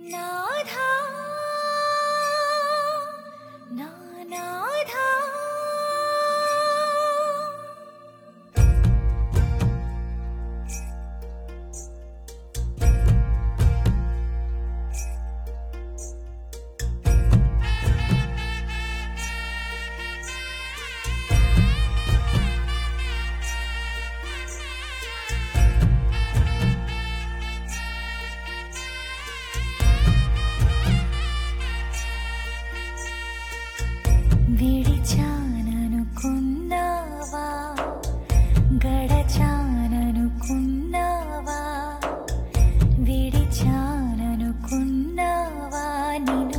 నాథా నా నాథా విడిచాననుకున్నావా గడచాననుకున్నావా విడిచాననుకున్నావా నిన్ను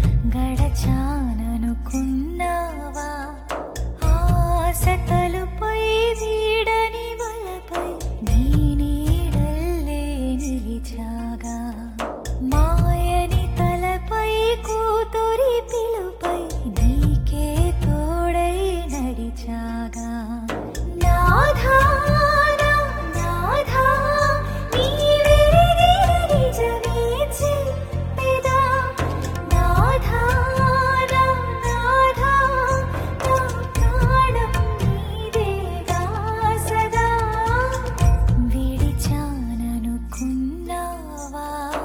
గడచాననుకున్నావా ఆశ తలుపై వీడని వలపై నీ నీడల్లే నిలిచాగా మాయని తలపై కూతురి పిలుపై నీకే తోడై నడిచాగా నాథా నా నాథా నీవెరిగిన నిజమే చెప్పెదా నాథా నా నాథా నా ప్రాణం నీదేగా సదా విడిచాననుకున్నావా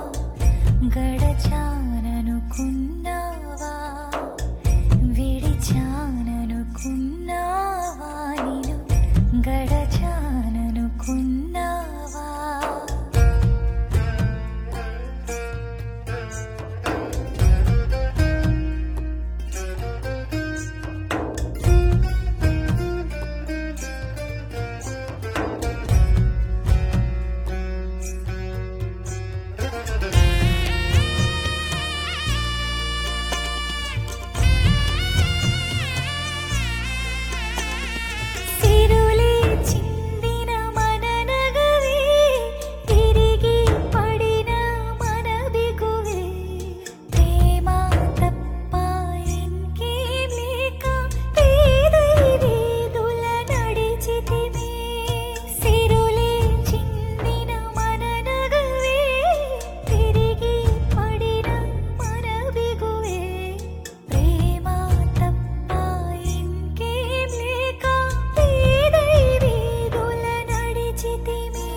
గడచాననుకున్నావా విడిచాననుకున్నావా నిన్ను గడచాననుకున్నావా సిరులే చిందిన మన నగవే తిరిగి పడిన మన బిగువే ప్రేమ తప్ప ఇంకేం లేక పేదై వీధుల నడిచితిమే సిరులే చిందిన మన నగవే తిరిగి పడిన మన బిగువే ప్రేమ తప్ప ఇంకేం లేక పేదై వీధుల నడిచితిమే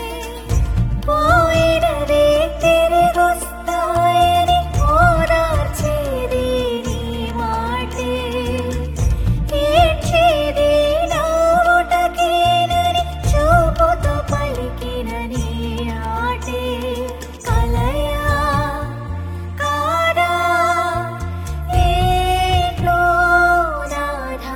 పోయినవే తిరిగొస్తాయని ఓదార్చేది నీ మాటే ఏడ్చేది నవ్వుటకేనని చూపుతో పలికిన నీ ఆటే కలయా కాదా ఏంటో నాథా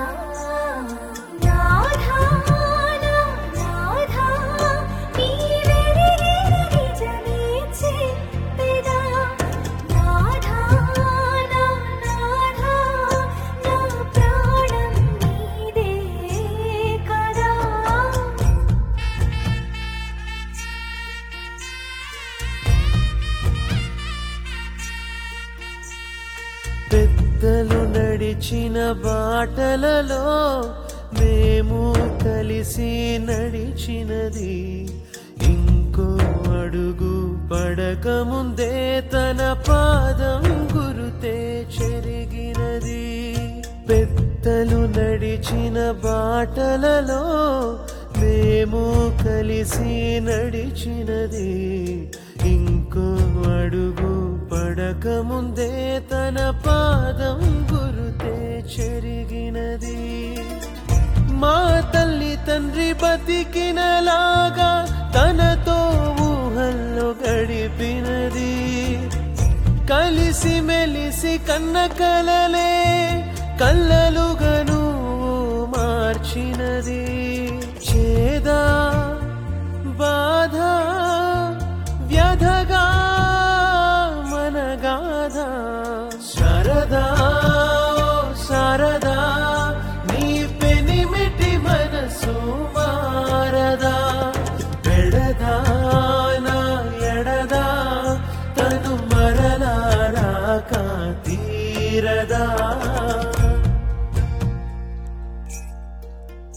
నాథా నా నాథా నీవెరిగిన నిజమే చెప్పెదా నాథా నా నాథా నా ప్రాణం నీదే కదా పెద్దలు నడిచిన బాటలలో మేము కలిసి నడిచినది ఇంకో అడుగు పడకముందే తన పాదం గురుతే చెరిగినది పెద్దలు నడిచిన బాటలలో మేము కలిసి నడిచినది ఇంకో అడుగు పడకముందే తన పాదం గురుతే చెరిగినది మా తల్లి తండ్రి బతికినలాగా తనతో ఊహల్లో గడిపినది కలిసి మెలిసి కన్న కలలే కల్లలుగను మార్చినది చేదా బాధ వ్యధగా మనగాధ శారదా ఓ శారదా నీ పెనిమిటి మనసు మారదా పెడదా నా ఎడదా తను మరలారాక తీరదా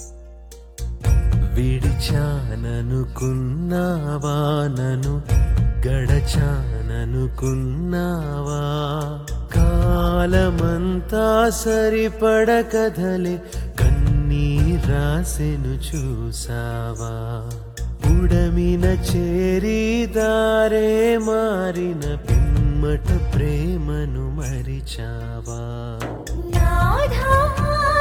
విడిచాననుకున్నావా నన్ను గడచాననుకున్నావా కాలమంతా సరిపడ కథలే కన్నీరాసెను చూసావా ఉడమిన చేరి దారే మారిన పిమ్మట ప్రేమను మరిచావా నాథా